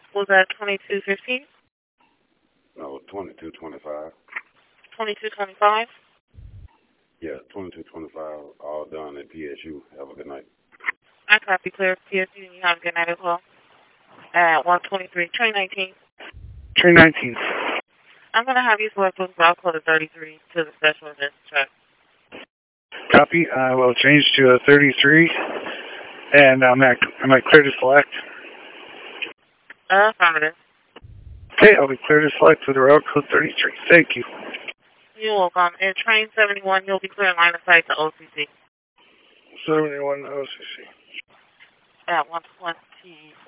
Was that 2215? No, 2225. 2225? Yeah, 2225. All done at PSU. Have a good night. I copy clear PSU and you have a good night as well. At 123, 2019. 319. I'm going to have you select with block code of 33 to the special events check. Copy. I will change to a 33, and am I clear to select? Affirmative. Okay, I'll be clear to select with the route code 33. Thank you. You're welcome. In train 71, you'll be clear in line of sight to OCC. 71 OCC. At 120.